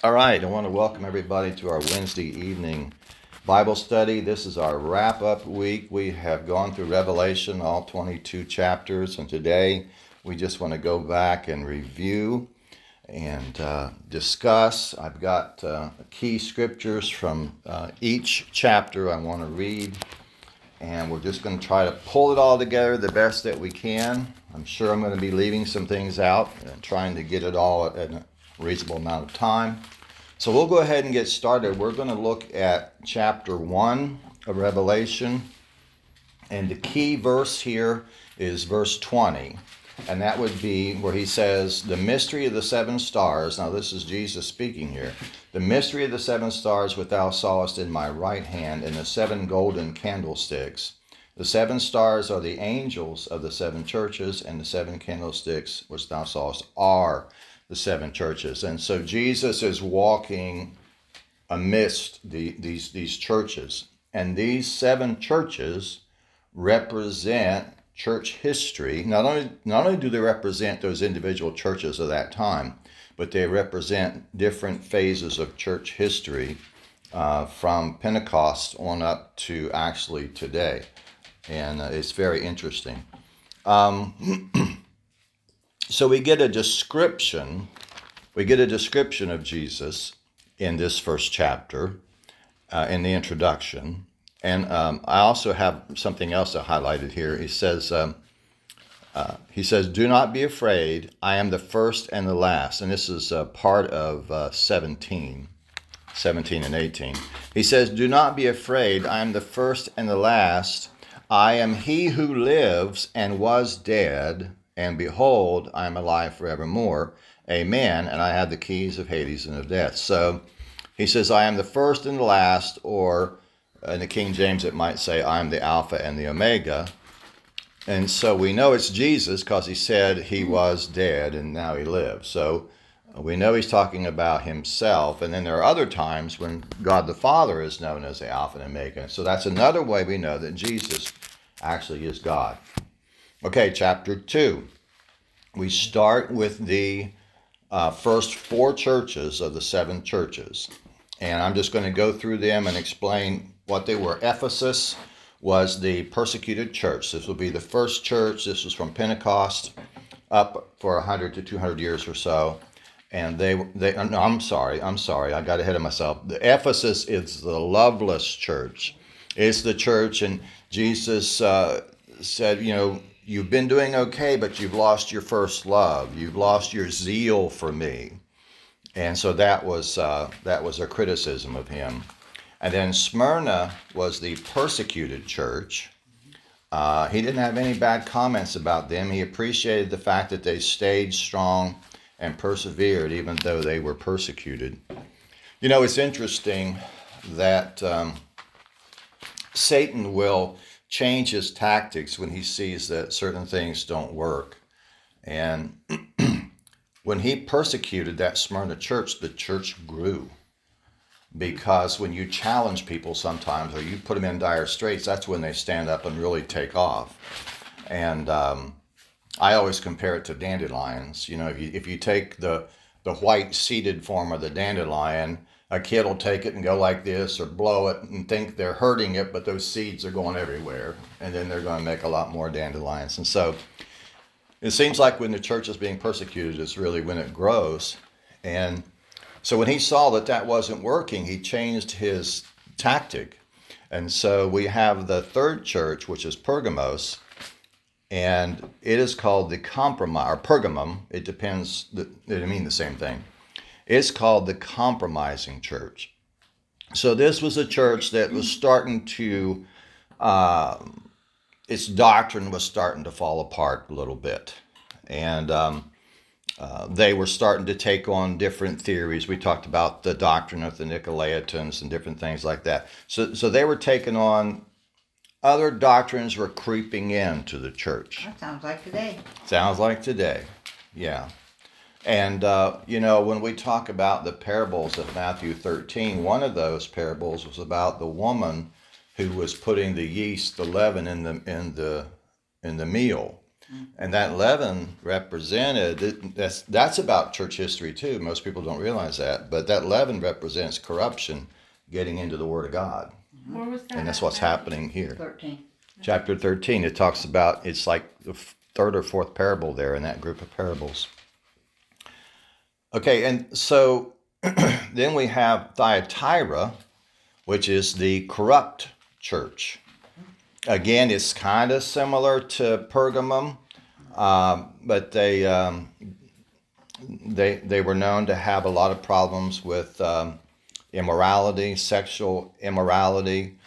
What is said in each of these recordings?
All right, I want to welcome everybody to our Wednesday evening Bible study. This is our wrap-up week. We have gone through Revelation, all 22 chapters, and today we just want to go back and review and discuss. I've got key scriptures from each chapter I want to read, and we're just going to try to pull it all together the best that we can. I'm sure I'm going to be leaving some things out and trying to get it all in a reasonable amount of time. So we'll go ahead and get started. We're going to look at chapter 1 of Revelation, and the key verse here is verse 20, and that would be where he says, the mystery of the seven stars. Now this is Jesus speaking here. The mystery of the seven stars which thou sawest in my right hand, and the seven golden candlesticks. The seven stars are the angels of the seven churches, and the seven candlesticks which thou sawest are the seven churches. And so Jesus is walking amidst these churches. And these seven churches represent church history. Not only do they represent those individual churches of that time, but they represent different phases of church history from Pentecost on up to actually today. And it's very interesting. So we get a description of Jesus in this first chapter, in the introduction. And I also have something else I highlighted here. He says, do not be afraid. I am the first and the last. And this is part of 17 and 18. He says, do not be afraid. I am the first and the last. I am he who lives and was dead. And behold, I am alive forevermore. Amen. And I have the keys of Hades and of death. So he says, I am the first and the last, or in the King James it might say, I am the Alpha and the Omega. And so we know it's Jesus because he said he was dead and now he lives. So we know he's talking about himself. And then there are other times when God the Father is known as the Alpha and Omega. So that's another way we know that Jesus actually is God. Okay, chapter 2. We start with the first four churches of the seven churches. And I'm just going to go through them and explain what they were. Ephesus was the persecuted church. This will be the first church. This was from Pentecost up for 100 to 200 years or so. And I'm sorry. I got ahead of myself. The Ephesus is the loveless church. It's the church, and Jesus said, you've been doing okay, but you've lost your first love. You've lost your zeal for me. And so that was a criticism of him. And then Smyrna was the persecuted church. He didn't have any bad comments about them. He appreciated the fact that they stayed strong and persevered even though they were persecuted. It's interesting that Satan will change his tactics when he sees that certain things don't work. And when he persecuted that Smyrna church, the church grew. Because when you challenge people sometimes, or you put them in dire straits, that's when they stand up and really take off. And I always compare it to dandelions. If you take the white seeded form of the dandelion, a kid will take it and go like this or blow it and think they're hurting it, but those seeds are going everywhere. And then they're going to make a lot more dandelions. And so it seems like when the church is being persecuted is really when it grows. And so when he saw that wasn't working, he changed his tactic. And so we have the third church, which is Pergamos. And it is called the compromise, or Pergamum. It depends, they mean the same thing. It's called the compromising church. So this was a church that was starting to, its doctrine was starting to fall apart a little bit. And they were starting to take on different theories. We talked about the doctrine of the Nicolaitans and different things like that. So they were taking on, other doctrines were creeping into the church. That sounds like today. Sounds like today, yeah. And, when we talk about the parables of Matthew 13, one of those parables was about the woman who was putting the yeast, the leaven in the meal. And that leaven represented, that's about church history too. Most people don't realize that. But that leaven represents corruption getting into the Word of God. Where was that? And that's what's happening here. 13. Chapter 13, it talks about, it's like the third or fourth parable there in that group of parables. Okay, and so then we have Thyatira, which is the corrupt church. Again, it's kind of similar to Pergamum, but they were known to have a lot of problems with immorality, sexual immorality,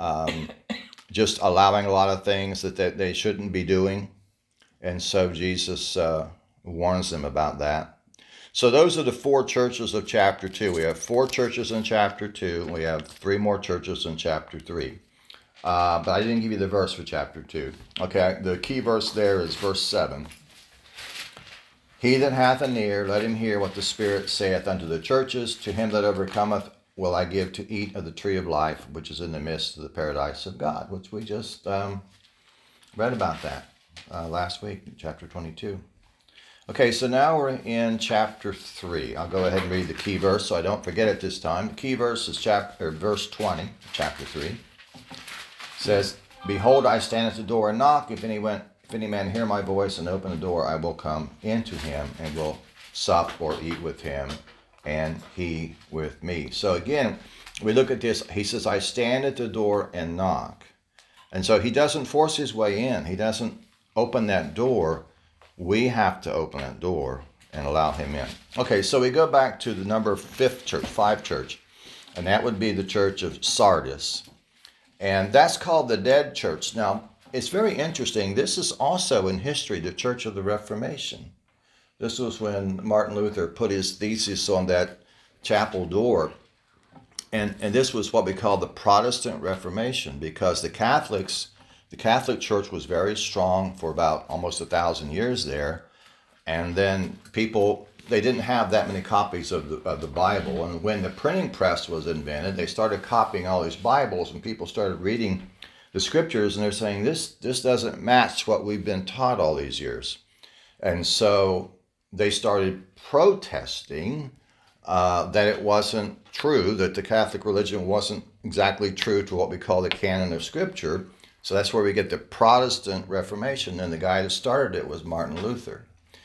just allowing a lot of things that they shouldn't be doing. And so Jesus warns them about that. So those are the four churches of chapter 2. We have 4 churches in chapter 2. We have 3 more churches in chapter 3. But I didn't give you the verse for chapter 2. Okay, the key verse there is verse 7. He that hath an ear, let him hear what the Spirit saith unto the churches. To him that overcometh will I give to eat of the tree of life, which is in the midst of the paradise of God, which we just read about that last week, chapter 22. Okay, so now we're in chapter 3. I'll go ahead and read the key verse so I don't forget it this time. The key verse is verse 20, chapter 3. It says, Behold, I stand at the door and knock. If any man hear my voice and open the door, I will come into him and will sup or eat with him and he with me. So again, we look at this. He says, I stand at the door and knock. And so he doesn't force his way in. He doesn't open that door. We have to open that door and allow him in. Okay, so we go back to the number 5 church, and that would be the church of Sardis. And that's called the dead church. Now, it's very interesting. This is also in history the Church of the Reformation. This was when Martin Luther put his thesis on that chapel door. And this was what we call the Protestant Reformation, because the Catholic Church was very strong for about almost 1,000 years there. And then they didn't have that many copies of the Bible. And when the printing press was invented, they started copying all these Bibles, and people started reading the scriptures, and they're saying, this doesn't match what we've been taught all these years. And so they started protesting that it wasn't true, that the Catholic religion wasn't exactly true to what we call the canon of Scripture. So that's where we get the Protestant Reformation, and the guy that started it was Martin Luther.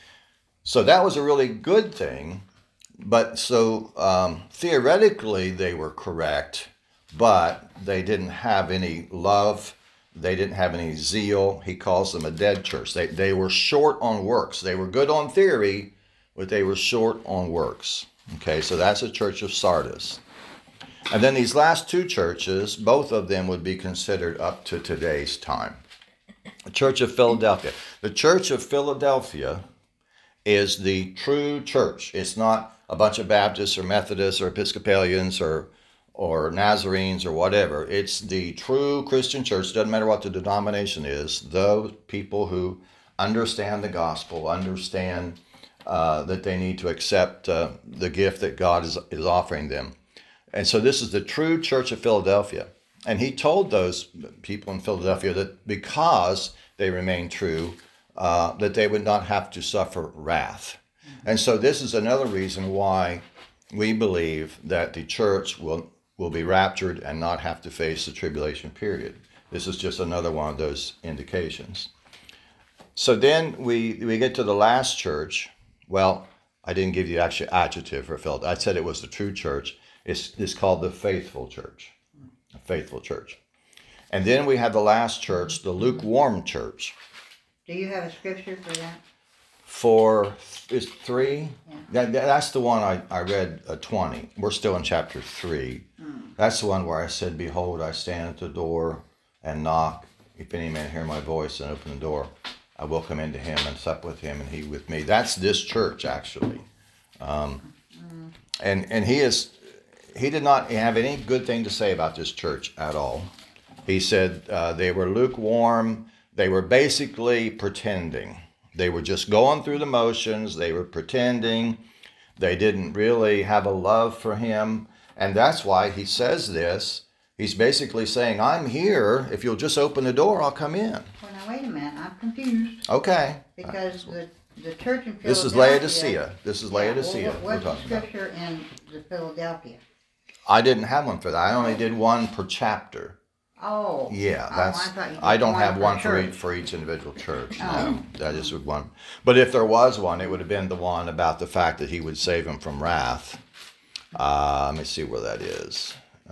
So that was a really good thing, but so theoretically they were correct, but they didn't have any love, they didn't have any zeal. He calls them a dead church. They were short on works. They were good on theory, but they were short on works. Okay, so that's the church of Sardis. And then these last 2 churches, both of them would be considered up to today's time. The Church of Philadelphia. The Church of Philadelphia is the true church. It's not a bunch of Baptists or Methodists or Episcopalians or Nazarenes or whatever. It's the true Christian church. Doesn't matter what the denomination is. Those people who understand the gospel, understand that they need to accept the gift that God is offering them. And so this is the true church of Philadelphia. And he told those people in Philadelphia that because they remained true, that they would not have to suffer wrath. And so this is another reason why we believe that the church will be raptured and not have to face the tribulation period. This is just another one of those indications. So then we get to the last church. Well, I didn't give you actually adjective for Philadelphia. I said it was the true church. It's called the faithful church. A faithful church. And then we have the last church, the lukewarm church. Do you have a scripture for that? Is 3? Yeah. That's the one I read 20. We're still in chapter 3. That's the one where I said, Behold, I stand at the door and knock. If any man hear my voice and open the door, I will come into him and sup with him and he with me. That's this church, actually. And he did not have any good thing to say about this church at all. He said they were lukewarm. They were basically pretending. They were just going through the motions. They were pretending. They didn't really have a love for him. And that's why he says this, He's basically saying, I'm here. If you'll just open the door, I'll come in. Well, now wait a minute. I'm confused Okay. because the church in Philadelphia. This is Laodicea. This is Yeah, Laodicea well, we're what's the talking about. scripture in the Philadelphia? I didn't have one for that. I only did one per chapter. Oh. Yeah, Oh, that's. I thought you did I don't one have per one church. for each individual church. Oh. No, that is one. But if there was one, it would have been the one about the fact that he would save him from wrath. Let me see where that is.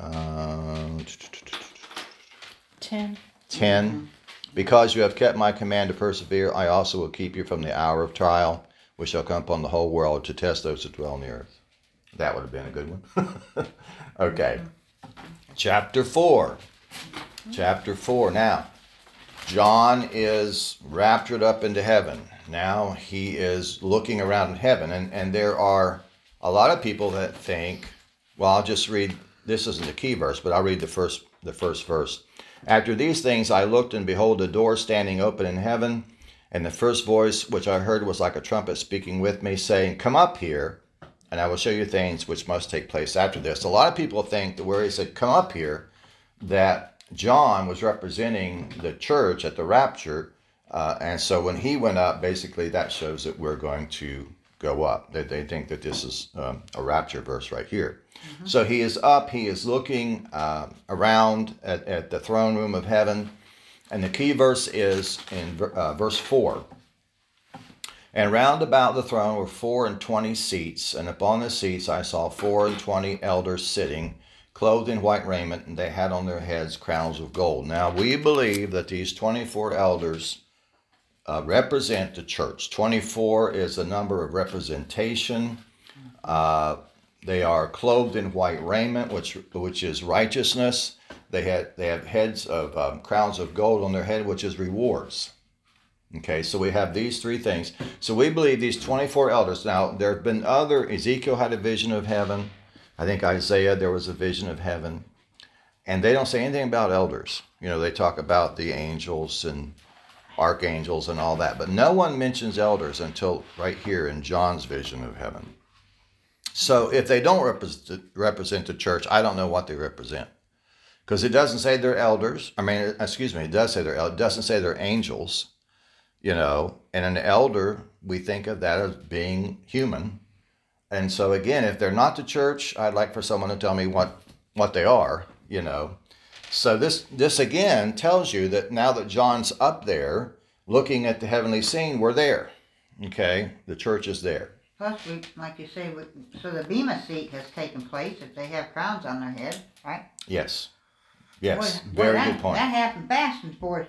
10. 10. Because you have kept my command to persevere, I also will keep you from the hour of trial, which shall come upon the whole world to test those that dwell on the earth. That would have been a good one. Okay. Chapter 4. Chapter 4. Now, John is raptured up into heaven. Now he is looking around in heaven. And there are a lot of people that think, well, I'll just read, this isn't the key verse, but I'll read the first verse. After these things I looked, and behold, a door standing open in heaven. And the first voice which I heard was like a trumpet speaking with me, saying, Come up here, and I will show you things which must take place after this. A lot of people think that where he said, Come up here, that John was representing the church at the rapture. And so when he went up, basically that shows that we're going to go up. They think that this is a rapture verse right here. Mm-hmm. So he is up, he is looking around at the throne room of heaven. And the key verse is in verse 4. And round about the throne were 24 seats, and upon the seats I saw 24 elders sitting, clothed in white raiment, and they had on their heads crowns of gold. Now we believe that these 24 elders represent the church. 24 is the number of representation. They are clothed in white raiment, which is righteousness. They have heads of crowns of gold on their head, which is rewards. Okay, so we have these three things. So we believe these 24 elders. Now, there have been other, Ezekiel had a vision of heaven. I think Isaiah, there was a vision of heaven. And they don't say anything about elders. You know, they talk about the angels and archangels and all that. But no one mentions elders until right here in John's vision of heaven. So if they don't represent the church, I don't know what they represent. Because it doesn't say they're elders. It does say they're elders. It doesn't say they're angels. You know, and an elder, we think of that as being human. And so again, if they're not the church, I'd like for someone to tell me what they are, you know. So this again tells you that now that John's up there looking at the heavenly scene, we're there. Okay, the church is there. Plus, like you say, so the Bema seat has taken place if they have crowns on their head, right? Yes, Boy, very good point. That happened fast in four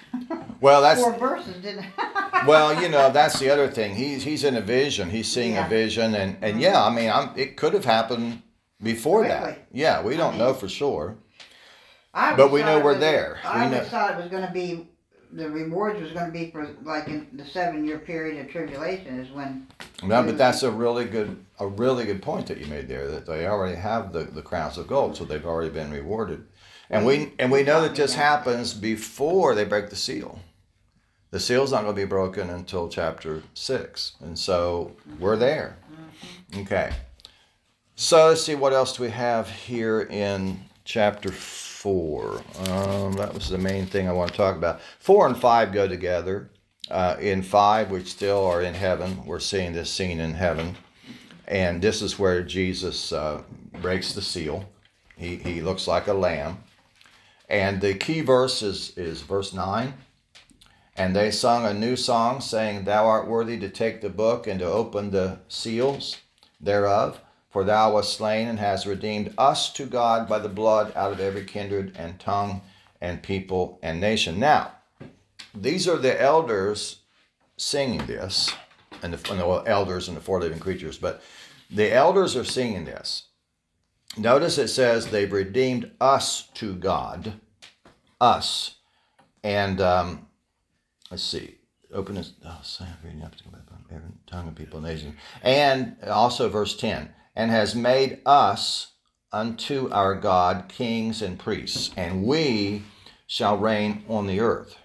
verses, didn't it? Well, you know, that's the other thing. He's in a vision. He's seeing a vision, and yeah, I mean, it could have happened before that. Yeah, we don't know for sure, but we know we're there. I always thought it was going to be, the rewards was going to be for like in the 7-year period of tribulation is when. No, but that's a really good point that you made there. That they already have the crowns of gold, so they've already been rewarded. And we know that this happens before they break the seal. The seal's not going to be broken until chapter 6. And so we're there. Okay. So let's see, what else do we have here in chapter 4? That was the main thing I want to talk about. 4 and 5 go together. In 5, we still are in heaven. We're seeing this scene in heaven. And this is where Jesus breaks the seal. He looks like a lamb. And the key verse is verse 9. And they sung a new song, saying, Thou art worthy to take the book and to open the seals thereof. For thou wast slain and hast redeemed us to God by the blood out of every kindred and tongue and people and nation. Now, these are the elders singing this, and the elders and the 4 living creatures, but the elders are singing this. Notice it says they've redeemed us to God, us. And let's see, open this, reading up to every tongue and people and nation. And also verse 10, and has made us unto our God kings and priests, and we shall reign on the earth.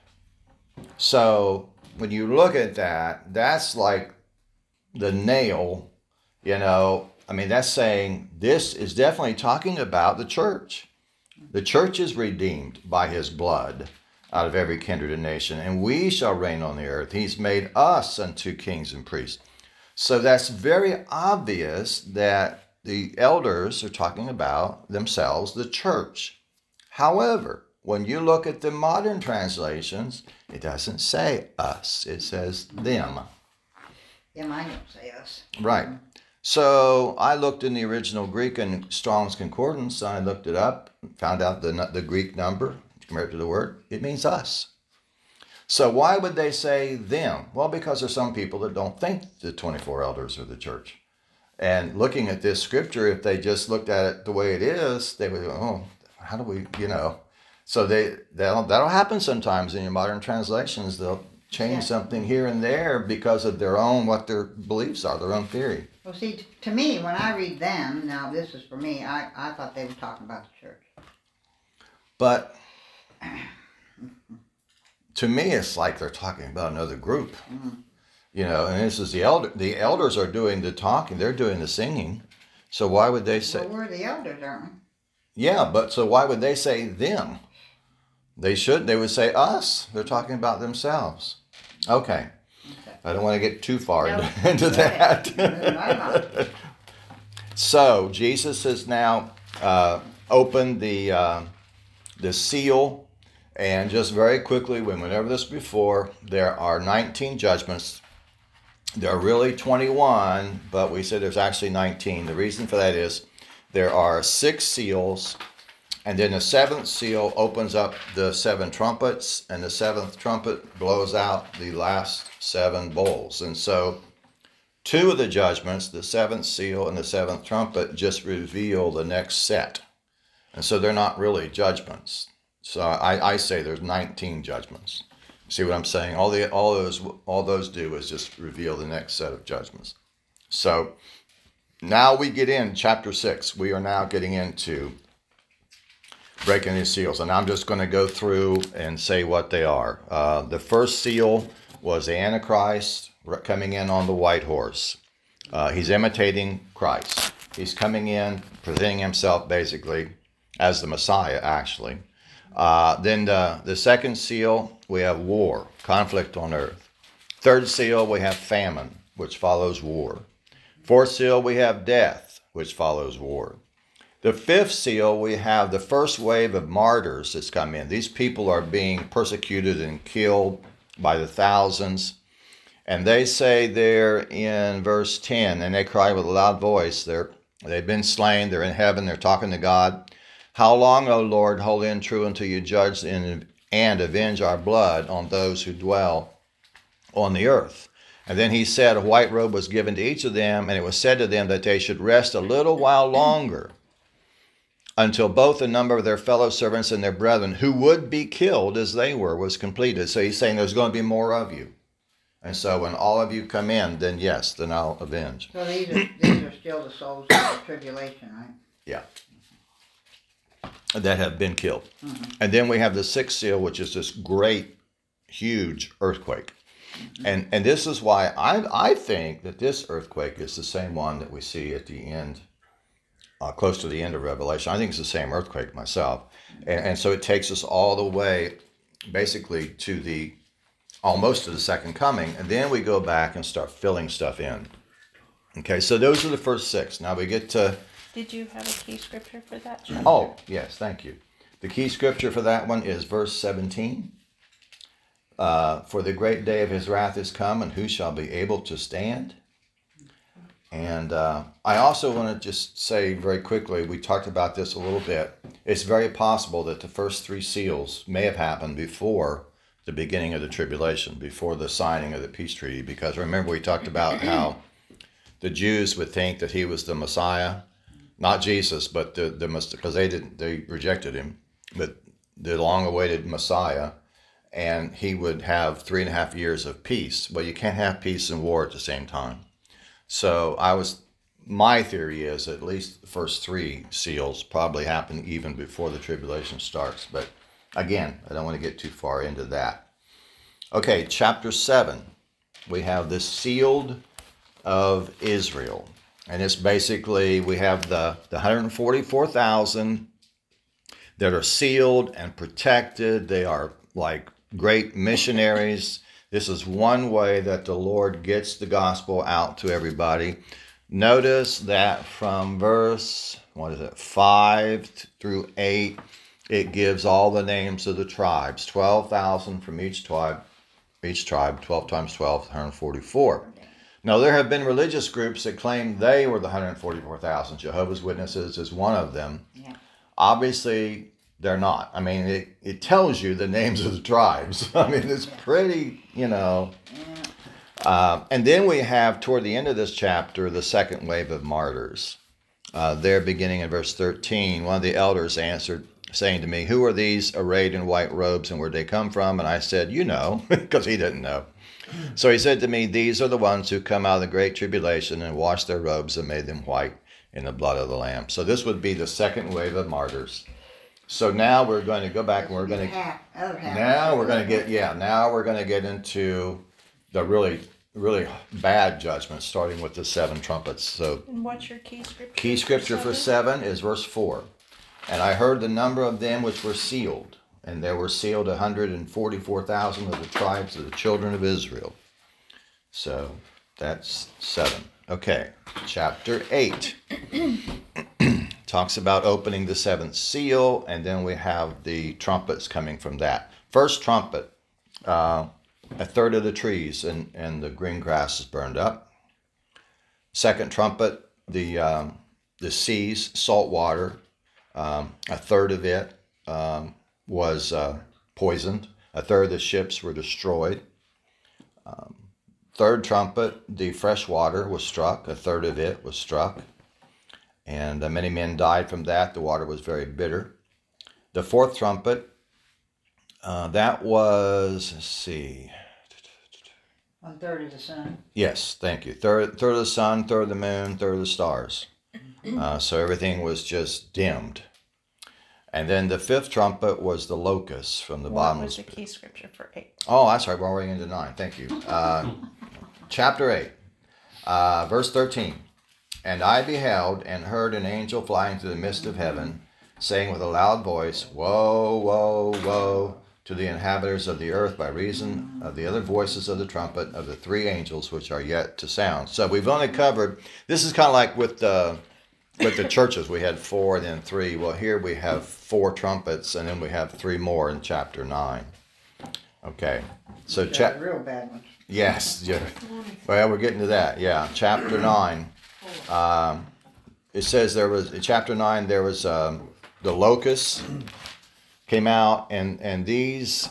So when you look at that, that's like the nail, you know. I mean, that's saying this is definitely talking about the church. The church is redeemed by his blood out of every kindred and nation, and we shall reign on the earth. He's made us unto kings and priests. So that's very obvious that the elders are talking about themselves, the church. However, when you look at the modern translations, it doesn't say us, it says them. Yeah, mine don't say us. Right. So I looked in the original Greek in Strong's Concordance, and I looked it up, found out the Greek number, compared to the word, it means us. So why would they say them? Well, because there's some people that don't think the 24 elders are the church. And looking at this scripture, if they just looked at it the way it is, they would go, oh, how do we, So that'll happen sometimes in your modern translations. They'll change something here and there because of what their beliefs are, their own theory. Well, see, to me, when I read them, now this is for me, I thought they were talking about the church. But to me, it's like they're talking about another group. And this is the elders are doing the talking, they're doing the singing. So why would they say? Well, we're the elders, aren't we? Yeah, but so why would they say them? They would say us. They're talking about themselves. Okay. I don't want to get too far into that. So Jesus has now opened the seal, and just very quickly, we went over this before, there are 19 judgments. There are really 21, but we said there's actually 19. The reason for that is there are 6 seals, and then the 7th seal opens up the 7 trumpets, and the 7th trumpet blows out the last 7 bowls. And so 2 of the judgments, the 7th seal and the 7th trumpet, just reveal the next set. And so they're not really judgments. So I say there's 19 judgments. See what I'm saying? All those do is just reveal the next set of judgments. So now we get in chapter 6. We are now getting into breaking these seals. And I'm just going to go through and say what they are. The first seal was the Antichrist coming in on the white horse. He's imitating Christ. He's coming in, presenting himself basically as the Messiah, actually. Then the second seal, we have war, conflict on earth. Third seal, we have famine, which follows war. Fourth seal, we have death, which follows war. The fifth seal, we have the first wave of martyrs that's come in. These people are being persecuted and killed by the thousands. And they say there in verse 10, and they cry with a loud voice, they've been slain, they're in heaven, they're talking to God. How long, O Lord, holy and true, until you judge and avenge our blood on those who dwell on the earth? And then he said, a white robe was given to each of them, and it was said to them that they should rest a little while longer, until both the number of their fellow servants and their brethren, who would be killed as they were, was completed. So he's saying there's going to be more of you. And so when all of you come in, then yes, then I'll avenge. So these are still the souls of the tribulation, right? Yeah. That have been killed. Mm-hmm. And then we have the sixth seal, which is this great, huge earthquake. Mm-hmm. And this is why I think that this earthquake is the same one that we see at the end, close to the end of Revelation. I think it's the same earthquake myself. And so it takes us all the way, basically, to almost to the second coming. And then we go back and start filling stuff in. Okay, so those are the first 6. Now we get to... Did you have a key scripture for that chapter? Oh, yes, thank you. The key scripture for that one is verse 17. For the great day of his wrath is come, and who shall be able to stand? And I also want to just say very quickly, we talked about this a little bit. It's very possible that the first 3 seals may have happened before the beginning of the tribulation, before the signing of the peace treaty. Because remember, we talked about how the Jews would think that he was the Messiah. Not Jesus, but because they rejected him, but the long-awaited Messiah, and he would have 3.5 years of peace. Well, you can't have peace and war at the same time. So my theory is at least the first 3 seals probably happen even before the tribulation starts. But again, I don't want to get too far into that. Okay, chapter 7, we have the sealed of Israel. And it's basically, we have the 144,000 that are sealed and protected. They are like great missionaries. This is one way that the Lord gets the gospel out to everybody. Notice that from verse, 5 through 8, it gives all the names of the tribes. 12,000 from each tribe. Each tribe, 12 times 12, 144. Now, there have been religious groups that claim they were the 144,000. Jehovah's Witnesses is one of them. Yeah. Obviously, they're not. I mean, it tells you the names of the tribes. I mean, it's pretty, and then we have, toward the end of this chapter, the second wave of martyrs. There, beginning in verse 13, one of the elders answered, saying to me, "Who are these arrayed in white robes, and where they come from?" And I said, "You know," because he didn't know. So he said to me, "These are the ones who come out of the great tribulation and washed their robes and made them white in the blood of the Lamb." So this would be the second wave of martyrs. So now we're going to go back and we're going to now we're going to get into the really bad judgment, starting with the 7 trumpets. So And what's your key scripture? key scripture for 7 is verse 4. "And I heard the number of them which were sealed, and there were sealed 144,000 of the tribes of the children of Israel." So that's 7. Okay, chapter 8 talks about opening the 7th seal, and then we have the trumpets coming from that. First trumpet, a third of the trees and the green grass is burned up. Second trumpet, the seas, salt water, a third of it was poisoned. A third of the ships were destroyed. Third trumpet, the fresh water was struck. A third of it was struck. And many men died from that. The water was very bitter. The fourth trumpet, that was, let's see. 1/3 of the sun. Yes, thank you. Third of the sun, third of the moon, third of the stars. So everything was just dimmed. And then the fifth trumpet was the locusts from the What bottomless was the key scripture for 8? Oh, that's right. We're already into 9. Thank you. Chapter 8, verse 13. "And I beheld and heard an angel flying through the midst of heaven, saying with a loud voice, Woe, woe, woe to the inhabitants of the earth by reason of the other voices of the trumpet of the 3 angels which are yet to sound." So we've only covered, this is kind of like with the churches. We had 4 and then 3. Well, here we have 4 trumpets, and then we have 3 more in chapter 9. Okay. So Real bad ones. yes, yeah. Well, we're getting to that. Yeah, chapter 9. It says in chapter 9 there was the locusts came out, and these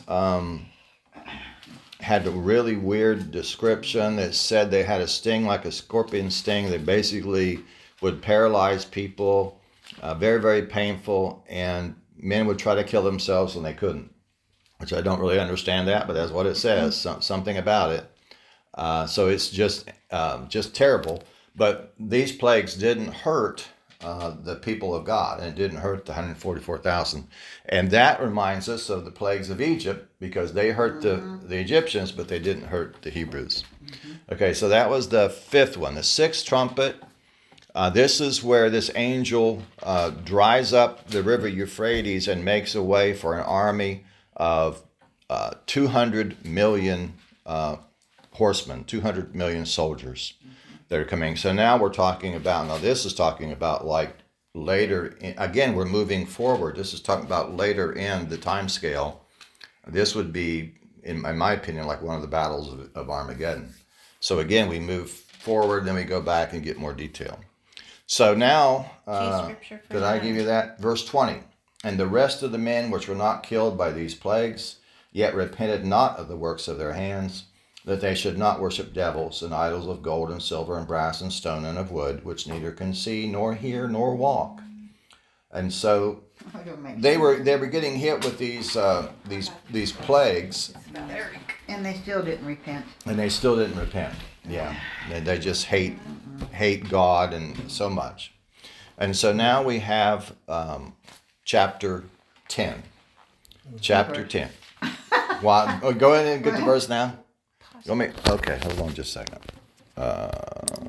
had a really weird description. It said they had a sting like a scorpion sting. They basically would paralyze people, very, very painful, and men would try to kill themselves and they couldn't, which I don't really understand that, but that's what it says, something about it. So it's just terrible. But these plagues didn't hurt the people of God, and it didn't hurt the 144,000. And that reminds us of the plagues of Egypt, because they hurt the Egyptians, but they didn't hurt the Hebrews. Okay, so that was the 5th one. The 6th trumpet, this is where this angel dries up the river Euphrates and makes a way for an army of 200 million horsemen, 200 million soldiers that are coming. So now we're talking about, this is talking about like later, again, we're moving forward. This is talking about later in the time scale. This would be, in my opinion, like one of the battles of Armageddon. So again, we move forward, then we go back and get more detail. So now, did I give you that? Verse 20. "And the rest of the men which were not killed by these plagues, yet repented not of the works of their hands, that they should not worship devils and idols of gold and silver and brass and stone and of wood, which neither can see nor hear nor walk." And so they were getting hit with these plagues, and they still didn't repent. Yeah, they just hate God and so much. And so now we have chapter 10. Chapter 10. Well, go ahead and get the verse now. Okay, hold on just a second.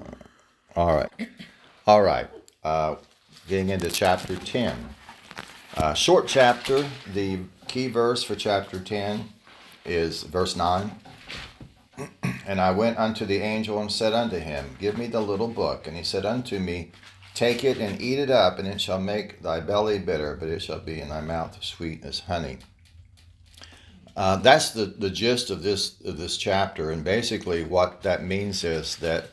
All right. Getting into chapter 10. Short chapter. The key verse for chapter 10 is verse 9. And I went unto the angel and said unto him, Give me the little book. And he said unto me, Take it and eat it up, and it shall make thy belly bitter, but it shall be in thy mouth sweet as honey. That's the gist of this chapter, and basically what that means is that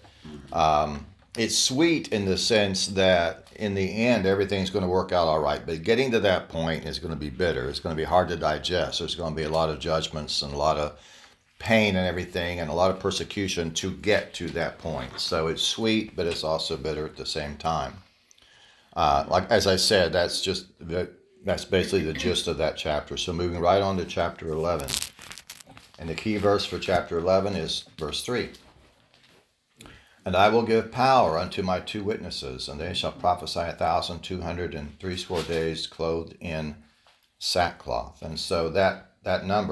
it's sweet in the sense that in the end everything's going to work out all right, but getting to that point is going to be bitter. It's going to be hard to digest. There's going to be a lot of judgments and a lot of pain and everything and a lot of persecution to get to that point. So it's sweet, but it's also bitter at the same time. Like as I said, that's basically the gist of that chapter. So moving right on to chapter 11. And the key verse for chapter 11 is verse 3. And I will give power unto my 2 witnesses, and they shall prophesy 1,260 days, clothed in sackcloth. And so that number,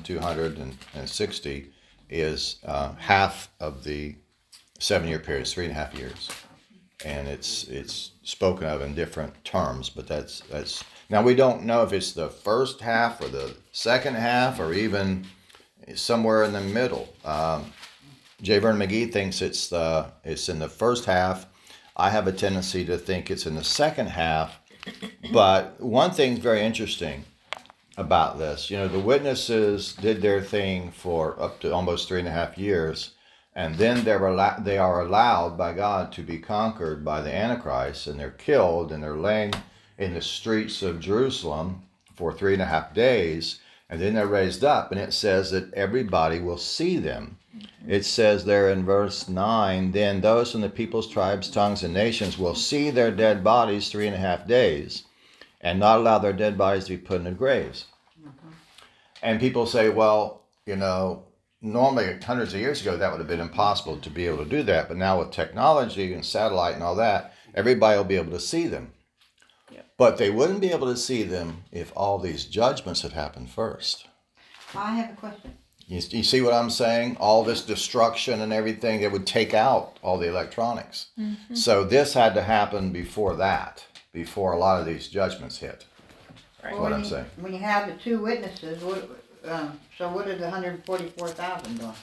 1,260, is half of the 7-year period, 3.5 years. And it's spoken of in different terms, but that's now we don't know if it's the first half or the second half or even somewhere in the middle. J. Vernon McGee thinks it's in the first half. I have a tendency to think it's in the second half. But one thing's very interesting about this. The witnesses did their thing for up to almost 3.5 years, and then they are allowed by God to be conquered by the Antichrist, and they're killed, and they're laying in the streets of Jerusalem for 3.5 days, and then they're raised up, and it says that everybody will see them. It says there in verse 9, Then those from the peoples, tribes, tongues, and nations will see their dead bodies 3.5 days, and not allow their dead bodies to be put in the graves. Mm-hmm. And people say, well, normally hundreds of years ago that would have been impossible to be able to do that, but now with technology and satellite and all that, everybody will be able to see them. Yep. But they wouldn't be able to see them if all these judgments had happened first. I have a question. You see what I'm saying? All this destruction and everything, it would take out all the electronics. Mm-hmm. So this had to happen before that, before a lot of these judgments hit. Right. That's what I'm saying. When you have the 2 witnesses, so what is the 144,000 doing?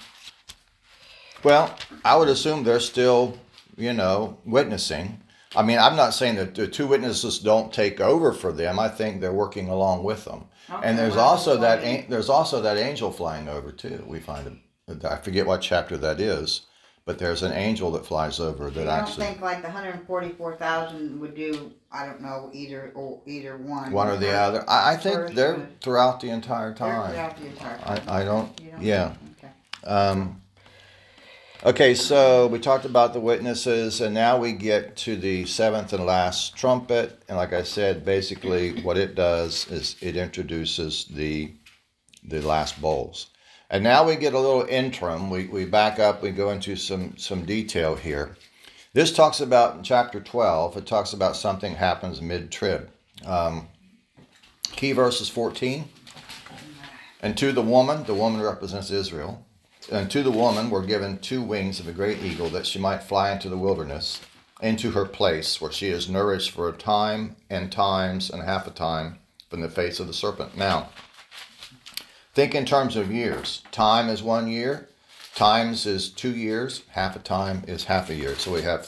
Well, I would assume they're still, witnessing. I mean, I'm not saying that the 2 witnesses don't take over for them. I think they're working along with them. Okay, and there's also that angel flying over too. We find it. I forget what chapter that is, but there's an angel that flies over that actually. I don't think like the 144,000 would do. I don't know either one. One or the other. I think they're throughout the entire time. They're throughout the entire time. I don't. Yeah. Okay. Okay, so we talked about the witnesses, and now we get to the 7th and last trumpet. And like I said, basically what it does is it introduces the last bowls. And now we get a little interim. We back up, we go into some detail here. This talks about, in chapter 12, it talks about something happens mid-trib. Key verse is 14. And to the woman represents Israel, and to the woman were given 2 wings of a great eagle, that she might fly into the wilderness, into her place, where she is nourished for a time and times and half a time from the face of the serpent. Now, think in terms of years. Time is 1 year. Times is 2 years. Half a time is half a year. So we have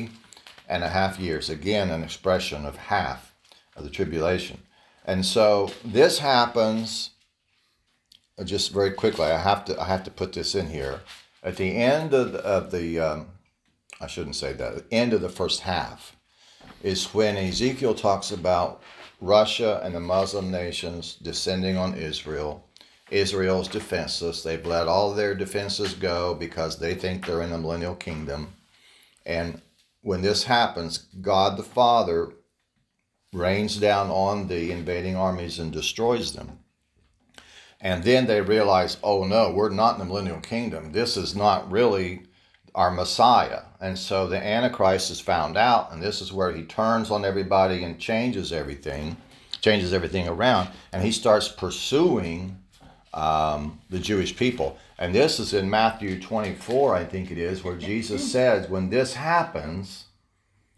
3.5 years. Again, an expression of half of the tribulation. And so this happens. Just very quickly, I have to put this in here. At the end of the I shouldn't say that. The end of the first half is when Ezekiel talks about Russia and the Muslim nations descending on Israel. Israel's defenseless. They've let all their defenses go because they think they're in the millennial kingdom. And when this happens, God the Father rains down on the invading armies and destroys them. And then they realize, oh no, we're not in the millennial kingdom. This is not really our Messiah. And so the Antichrist is found out, and this is where he turns on everybody and changes everything around, and he starts pursuing the Jewish people. And this is in Matthew 24, I think it is, where Jesus says, when this happens,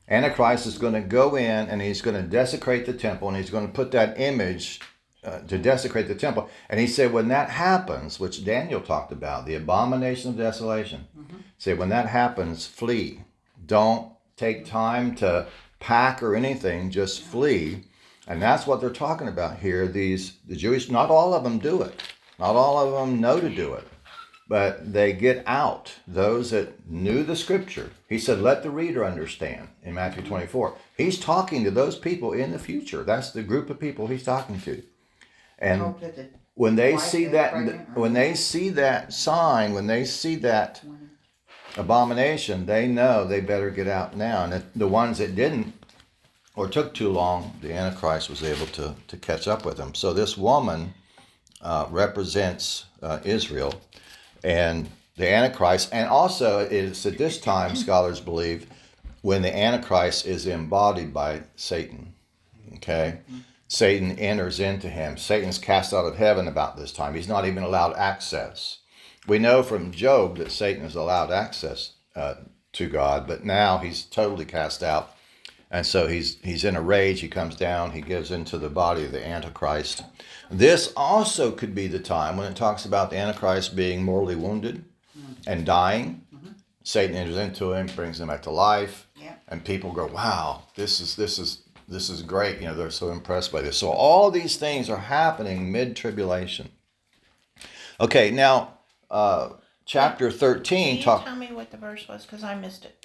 Antichrist is going to go in and he's going to desecrate the temple, and he's going to put that image to desecrate the temple. And he said when that happens, which Daniel talked about, the abomination of desolation, said when that happens, flee. Don't take time to pack or anything, just flee. And that's what they're talking about here. The Jewish, not all of them do it. Not all of them know to do it. But they get out, those that knew the scripture. He said, let the reader understand in Matthew 24. He's talking to those people in the future. That's the group of people he's talking to. And when they see that, when they see that sign, when they see that abomination, they know they better get out now. And the ones that didn't or took too long, the Antichrist was able to catch up with them. So this woman represents Israel. And the Antichrist, and also it's at this time, scholars believe, when the Antichrist is embodied by Satan. Okay? Satan enters into him. Satan's cast out of heaven about this time. He's not even allowed access. We know from Job that Satan is allowed access to God, but now he's totally cast out. And so he's in a rage. He comes down. He gives into the body of the Antichrist. This also could be the time when it talks about the Antichrist being mortally wounded and dying. Satan enters into him, brings him back to life, and people go, "Wow, this is great." You know, they're so impressed by this. So all these things are happening mid-tribulation. Okay, now chapter 13. Can you tell me what the verse was? Because I missed it.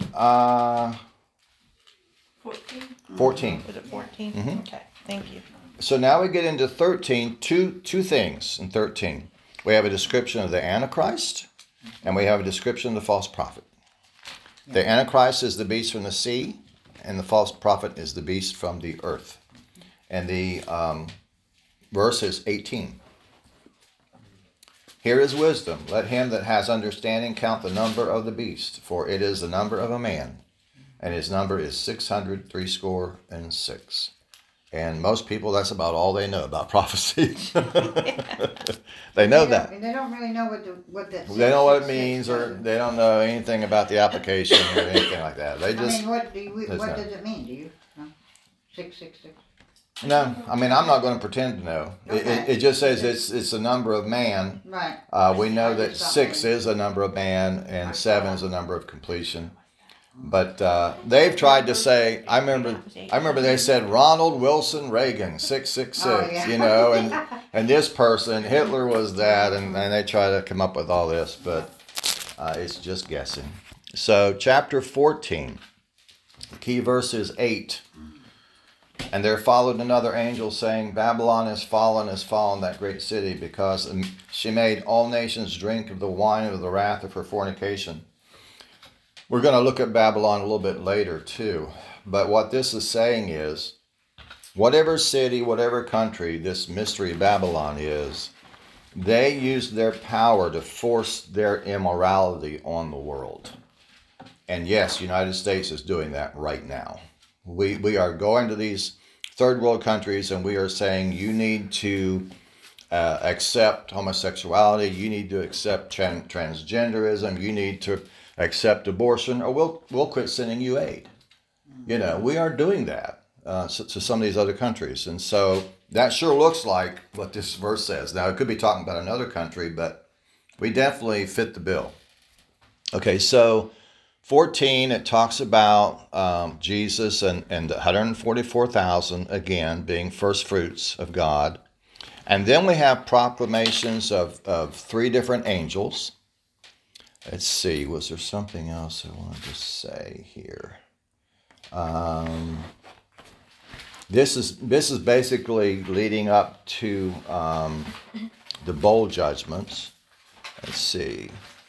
14. Was it 14? Mm-hmm. Okay, thank you. So now we get into 13, two things in 13. We have a description of the Antichrist, and we have a description of the false prophet. The Antichrist is the beast from the sea, and the false prophet is the beast from the earth. And the verse is 18. Here is wisdom. Let him that has understanding count the number of the beast, for it is the number of a man, and his number is 666. And most people, that's about all they know about prophecy. They know that. They don't really know what that. They know what it means, or they don't know anything about the application or anything like that. They just. What does it mean? Do you? No? 666. No, I mean I'm not going to pretend to know. Okay. It just says it's a number of man. Right. We know I that just thought 6 maybe. is a number of man, and 7 is a number of completion. But they've tried to say. I remember they said Ronald Wilson Reagan 666. Oh, yeah. You know, and this person Hitler was that, and they try to come up with all this, but it's just guessing. So chapter 14, the key verse is 8. And there followed another angel saying, Babylon is fallen, that great city, because she made all nations drink of the wine of the wrath of her fornication. We're going to look at Babylon a little bit later too. But what this is saying is, whatever city, whatever country this mystery Babylon is, they use their power to force their immorality on the world. And yes, the United States is doing that right now. We are going to these third world countries and we are saying you need to accept homosexuality, you need to accept transgenderism, you need to accept abortion, or we'll quit sending you aid. You know, we are doing that to some of these other countries. And so that sure looks like what this verse says. Now, it could be talking about another country, but we definitely fit the bill. Okay, so 14, it talks about Jesus and the 144,000, again, being first fruits of God. And then we have proclamations of 3 different angels. Let's see, was there something else I wanted to say here? This is basically leading up to the bowl judgments. Let's see.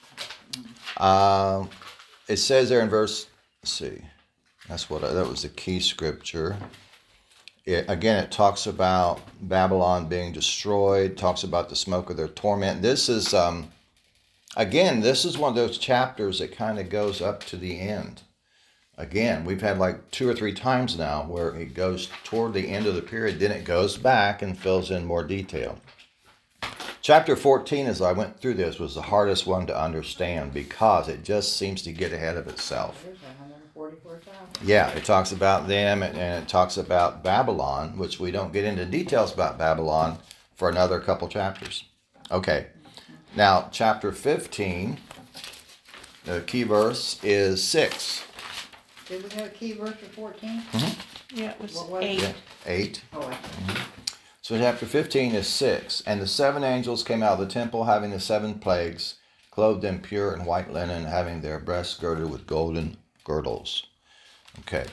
It says there in verse, let's see, that was the key scripture. It talks about Babylon being destroyed, talks about the smoke of their torment. This is, again, this is one of those chapters that kind of goes up to the end. Again, we've had like 2 or 3 times now where it goes toward the end of the period, then it goes back and fills in more detail. Chapter 14, as I went through this, was the hardest one to understand because it just seems to get ahead of itself. 44,000. Yeah, it talks about them, and it talks about Babylon, which we don't get into details about Babylon for another couple chapters. Okay, now chapter 15, the key verse is 6. Did we have a key verse for 14? Yeah, it was What was it? 8. Yeah, 8. Oh, I see. So chapter 15 is 6. And the 7 angels came out of the temple having the 7 plagues, clothed in pure and white linen, having their breasts girded with golden girdles. Okay.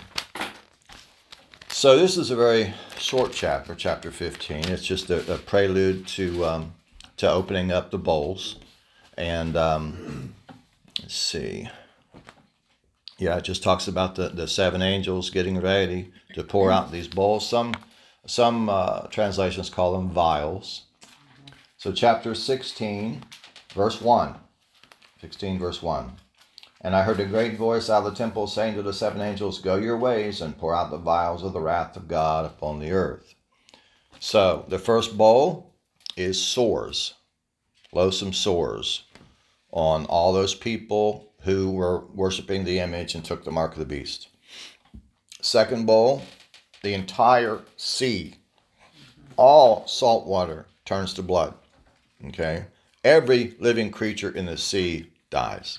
So this is a very short chapter, chapter 15. It's just a prelude to opening up the bowls. And let's see. Yeah, it just talks about the 7 angels getting ready to pour out these bowls. Some translations call them vials. So chapter 16, verse 1. 16, verse 1. And I heard a great voice out of the temple saying to the 7 angels, go your ways and pour out the vials of the wrath of God upon the earth. So the first bowl is sores, loathsome sores on all those people who were worshiping the image and took the mark of the beast. Second bowl, the entire sea, all salt water turns to blood. Okay? Every living creature in the sea dies.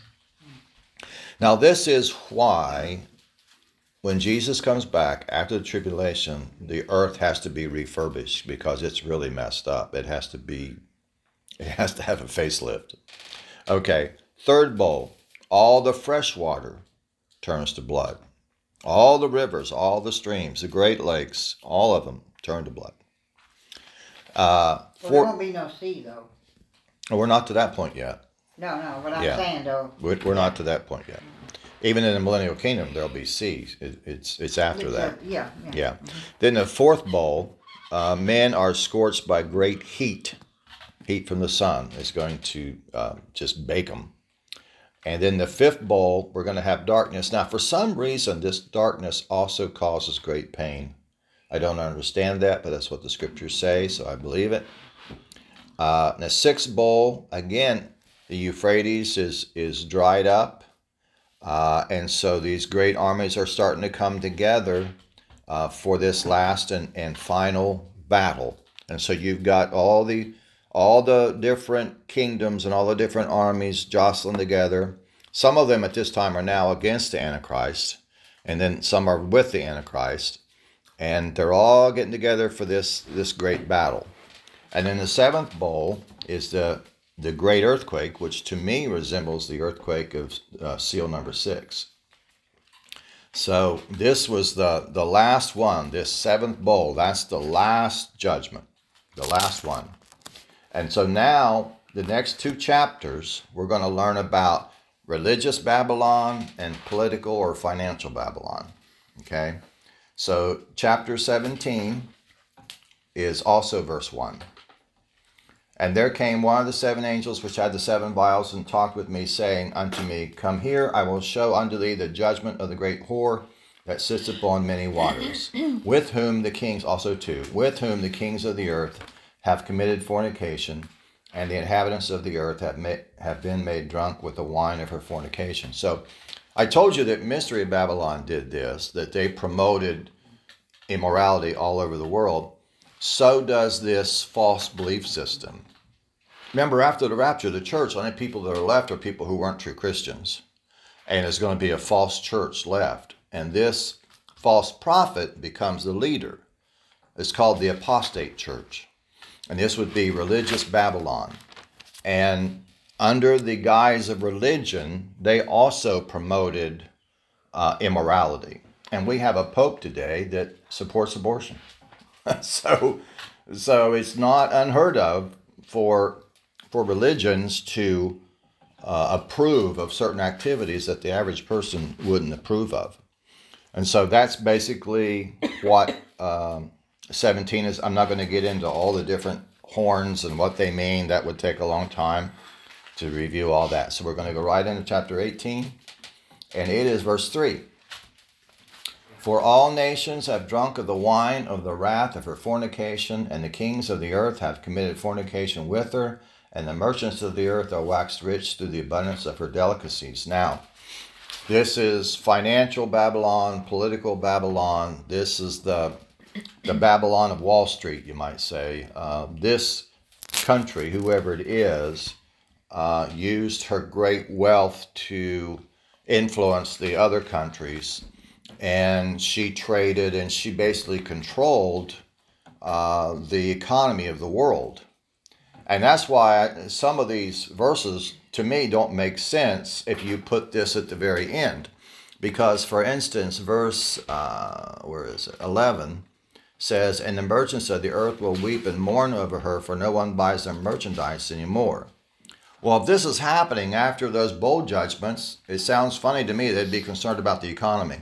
Now this is why when Jesus comes back after the tribulation, the earth has to be refurbished because it's really messed up. It has to have a facelift. Okay, third bowl, all the fresh water turns to blood. All the rivers, all the streams, the Great Lakes, all of them turn to blood. Well, there won't be no sea, though. We're not to that point yet. No, but I'm Yeah. saying, though. We're not to that point yet. Even in the millennial kingdom, there'll be seas. It's after that. Yeah. Yeah. Then the fourth bowl, men are scorched by great heat. Heat from the sun is going to just bake them. And then the fifth bowl, we're going to have darkness. Now, for some reason, this darkness also causes great pain. I don't understand that, but that's what the scriptures say, so I believe it. The sixth bowl, again, the Euphrates is dried up. And so these great armies are starting to come together for this last and final battle. And so you've got all the different kingdoms and all the different armies jostling together. Some of them at this time are now against the Antichrist, and then some are with the Antichrist, and they're all getting together for this great battle. And then the seventh bowl is the great earthquake, which to me resembles the earthquake of seal number 6. So this was the last one, this seventh bowl. That's the last judgment, the last one. And so now, the next 2 chapters, we're going to learn about religious Babylon and political or financial Babylon. Okay? So chapter 17 is also verse 1. And there came one of the 7 angels which had the 7 vials and talked with me, saying unto me, come here, I will show unto thee the judgment of the great whore that sits upon many waters, with whom the kings, also too, with whom the kings of the earth have committed fornication, and the inhabitants of the earth have been made drunk with the wine of her fornication. So I told you that Mystery Babylon did this, that they promoted immorality all over the world. So does this false belief system. Remember, after the rapture of the church, only people that are left are people who weren't true Christians. And there's going to be a false church left. And this false prophet becomes the leader. It's called the apostate church. And this would be religious Babylon. And under the guise of religion, they also promoted immorality. And we have a pope today that supports abortion. So it's not unheard of for religions to approve of certain activities that the average person wouldn't approve of. And so that's basically what 17 is. I'm not going to get into all the different horns and what they mean. That would take a long time to review all that. So we're going to go right into chapter 18, and it is verse 3. For all nations have drunk of the wine of the wrath of her fornication, and the kings of the earth have committed fornication with her, and the merchants of the earth are waxed rich through the abundance of her delicacies. Now, This is financial Babylon, political Babylon. This is the Babylon of Wall Street, you might say. This country, whoever it is, used her great wealth to influence the other countries, and she traded and she basically controlled the economy of the world. And that's why some of these verses, to me, don't make sense if you put this at the very end. Because, for instance, verse, 11 says, "And the merchants of the earth will weep and mourn over her, for no one buys their merchandise anymore." Well, if this is happening after those bowl judgments, it sounds funny to me they'd be concerned about the economy.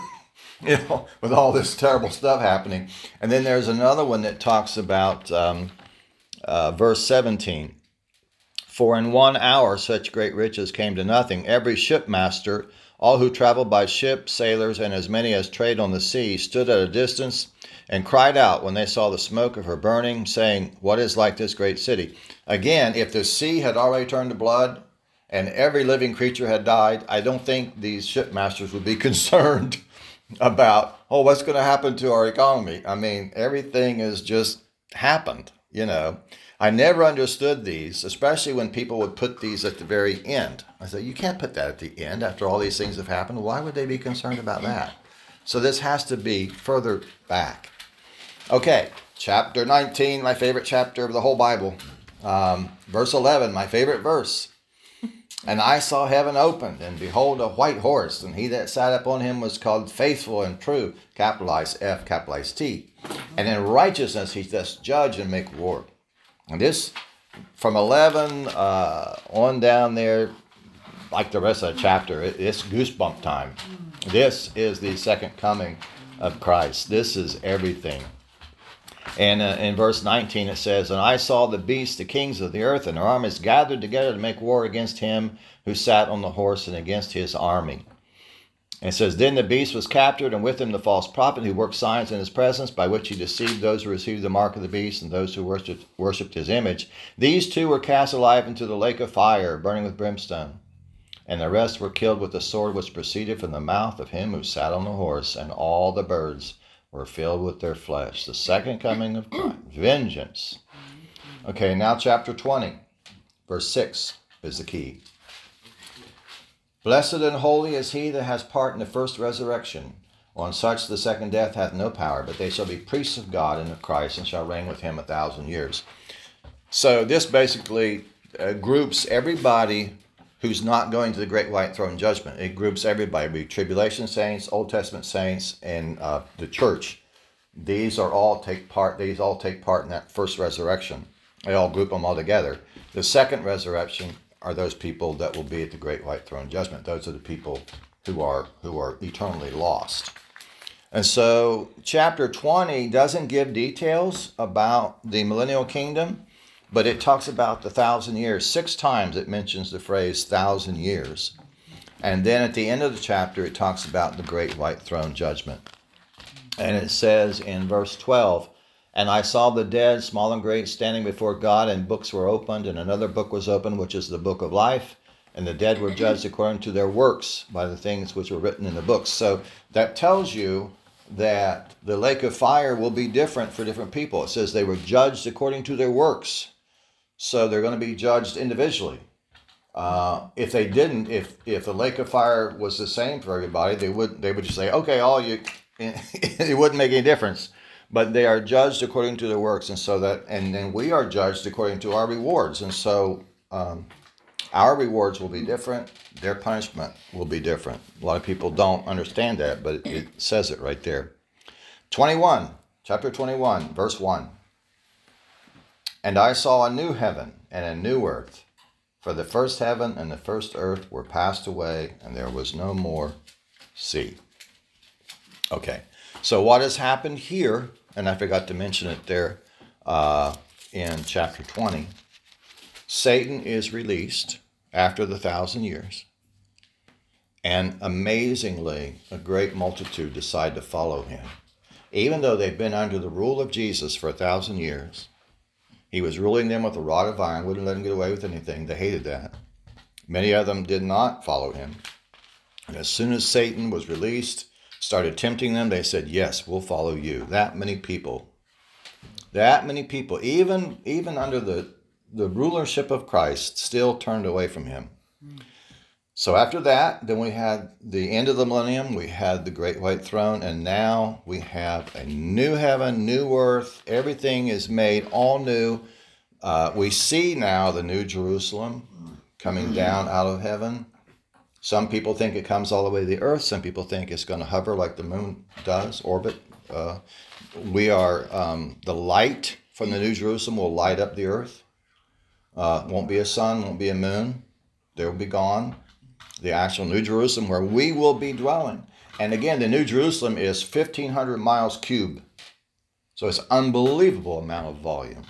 With all this terrible stuff happening. And then there's another one that talks about verse 17. "For in 1 hour such great riches came to nothing. Every shipmaster, all who traveled by ship, sailors, and as many as trade on the sea, stood at a distance and cried out when they saw the smoke of her burning, saying, What is like this great city?" Again, if the sea had already turned to blood and every living creature had died, I don't think these shipmasters would be concerned about, what's going to happen to our economy? I mean, everything has just happened, I never understood these, especially when people would put these at the very end. I said, you can't put that at the end after all these things have happened. Why would they be concerned about that? So this has to be further back. Okay, chapter 19, my favorite chapter of the whole Bible. Verse 11, my favorite verse. "And I saw heaven opened, and behold, a white horse, and he that sat upon him was called Faithful and True," capitalized F, capitalized T. "And in righteousness he doth judge and make war." And this, from 11 on down there, like the rest of the chapter, it's goosebump time. This is the second coming of Christ. This is everything. And in verse 19 it says, "And I saw the beasts, the kings of the earth, and their armies gathered together to make war against him who sat on the horse and against his army." And it says, "Then the beast was captured, and with him the false prophet who worked signs in his presence, by which he deceived those who received the mark of the beast and those who worshipped his image. These two were cast alive into the lake of fire, burning with brimstone. And the rest were killed with the sword which proceeded from the mouth of him who sat on the horse, and all the birds were filled with their flesh." The second coming of Christ. Vengeance. Okay, now chapter 20, verse 6 is the key. "Blessed and holy is he that has part in the first resurrection. On such the second death hath no power, but they shall be priests of God and of Christ, and shall reign with him 1,000 years. So this basically groups everybody who's not going to the great white throne judgment. It groups everybody, tribulation saints, Old Testament saints, and the church. These all take part in that first resurrection. They all group them all together. The second resurrection are those people that will be at the great white throne judgment. Those are the people who are eternally lost. And so chapter 20 doesn't give details about the millennial kingdom, but it talks about the 1,000 years. 6 times it mentions the phrase 1,000 years. And then at the end of the chapter, it talks about the great white throne judgment. And it says in verse 12, "And I saw the dead, small and great, standing before God, and books were opened, and another book was opened, which is the book of life. And the dead were judged according to their works by the things which were written in the books." So that tells you that the lake of fire will be different for different people. It says they were judged according to their works. So they're going to be judged individually. If they didn't, if the lake of fire was the same for everybody, they would just say, okay, all you, it wouldn't make any difference. But they are judged according to their works, and then we are judged according to our rewards. And so our rewards will be different. Their punishment will be different. A lot of people don't understand that, but it says it right there. Chapter 21, verse 1. "And I saw a new heaven and a new earth, for the first heaven and the first earth were passed away, and there was no more sea." Okay, so what has happened here, and I forgot to mention it there in chapter 20, Satan is released after the 1,000 years, and amazingly, a great multitude decide to follow him. Even though they've been under the rule of Jesus for 1,000 years, he was ruling them with a rod of iron, wouldn't let them get away with anything. They hated that. Many of them did not follow him. And as soon as Satan was released, started tempting them, they said, yes, we'll follow you. That many people, even under the rulership of Christ, still turned away from him. So after that, then we had the end of the millennium, we had the great white throne, and now we have a new heaven, new earth. Everything is made all new. We see now the new Jerusalem coming down out of heaven. Some people think it comes all the way to the earth. Some people think it's going to hover like the moon does, orbit. We are, the light from the new Jerusalem will light up the earth. Won't be a sun, won't be a moon. They will be gone. The actual New Jerusalem where we will be dwelling. And again, the New Jerusalem is 1,500 miles cube. So it's an unbelievable amount of volume.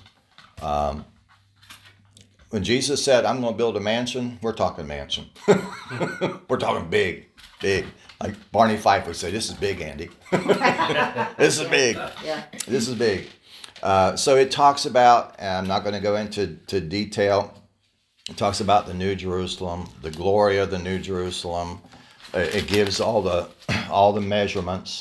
When Jesus said, I'm going to build a mansion, we're talking mansion. We're talking big. Like Barney Fife would say, this is big, Andy. This is big. Yeah. This is big. So it talks about, and I'm not going to go into detail, it talks about the New Jerusalem, the glory of the New Jerusalem. It gives all the measurements.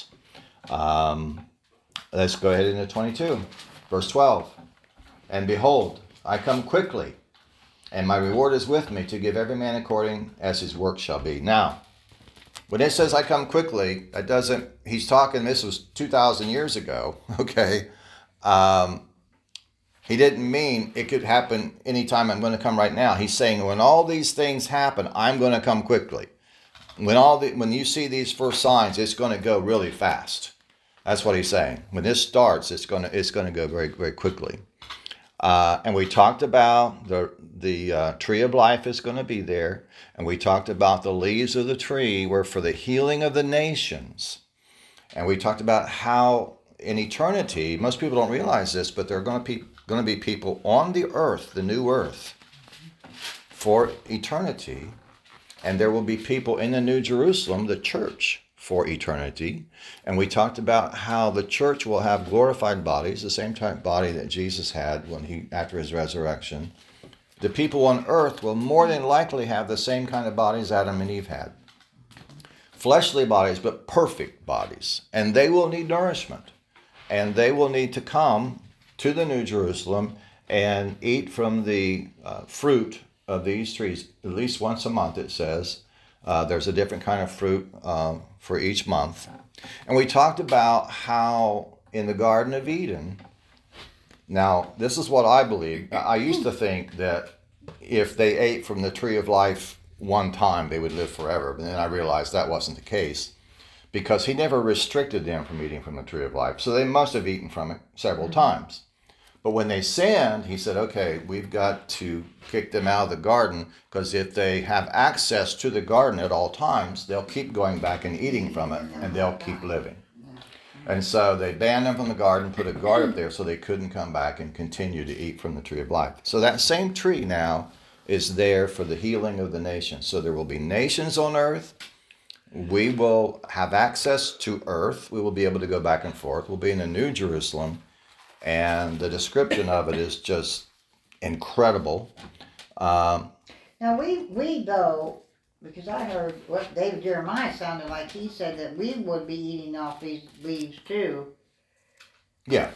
Let's go ahead into 22, verse 12. And behold, I come quickly, and my reward is with me to give every man according as his work shall be. Now, when it says I come quickly, he's talking, this was 2,000 years ago, okay? He didn't mean it could happen anytime. I'm going to come right now. He's saying when all these things happen, I'm going to come quickly. When you see these first signs, it's going to go really fast. That's what he's saying. When this starts, it's going to go very, very quickly. And we talked about the tree of life is going to be there, and we talked about the leaves of the tree were for the healing of the nations, and we talked about how in eternity, most people don't realize this, but there are going to be people on the earth, the new earth, for eternity, and there will be people in the New Jerusalem, the church, for eternity. And we talked about how the church will have glorified bodies, the same type of body that Jesus had after his resurrection. The people on earth will more than likely have the same kind of bodies Adam and Eve had. Fleshly bodies, but perfect bodies. And they will need nourishment. And they will need to come to the New Jerusalem and eat from the fruit of these trees. At least once a month, it says. There's a different kind of fruit for each month. And we talked about how in the Garden of Eden, now this is what I believe. I used to think that if they ate from the tree of life one time, they would live forever. But then I realized that wasn't the case, because he never restricted them from eating from the tree of life. So they must have eaten from it several times. But when they sinned, he said, okay, we've got to kick them out of the garden, because if they have access to the garden at all times, they'll keep going back and eating from it, and they'll keep living. And so they banned them from the garden, put a guard up there so they couldn't come back and continue to eat from the tree of life. So that same tree now is there for the healing of the nations. So there will be nations on earth. We will have access to earth. We will be able to go back and forth. We'll be in the New Jerusalem. And the description of it is just incredible. Now we though, because I heard what David Jeremiah sounded like, he said that we would be eating off these leaves too. Yeah,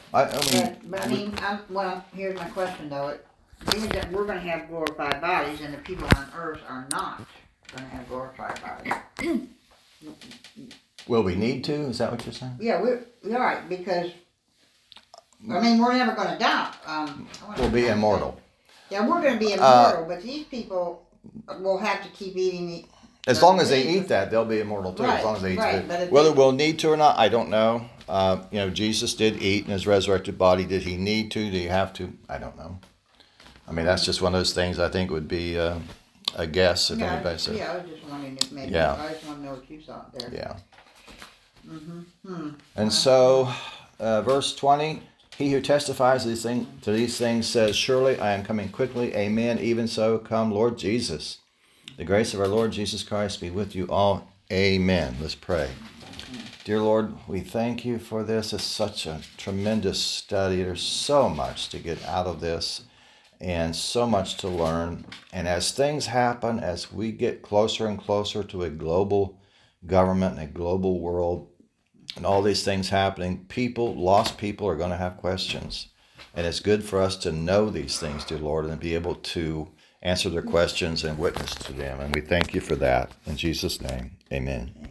here's my question though. It means that we're going to have glorified bodies, and the people on earth are not going to have glorified bodies. Will we need to? Is that what you're saying? Yeah, we're right, because we're never going to die. We'll be immortal. Yeah, we're going to be immortal, but these people will have to keep eating. As long as they eat that, they'll be immortal too. Right, as long as they eat right, it. Whether we'll need to or not, I don't know. Jesus did eat in his resurrected body. Did he need to? Did he have to? I don't know. That's just one of those things I think would be a guess if anybody says. Yeah, I was just wondering if maybe. Yeah. I just want to know what you thought there. Yeah. And so, verse 20. He who testifies to these things says, surely I am coming quickly. Amen. Even so, come, Lord Jesus. The grace of our Lord Jesus Christ be with you all. Amen. Let's pray. Dear Lord, we thank you for this. It's such a tremendous study. There's so much to get out of this and so much to learn. And as things happen, as we get closer and closer to a global government and a global world and all these things happening, lost people are going to have questions. And it's good for us to know these things, dear Lord, and be able to answer their questions and witness to them. And we thank you for that. In Jesus' name, amen.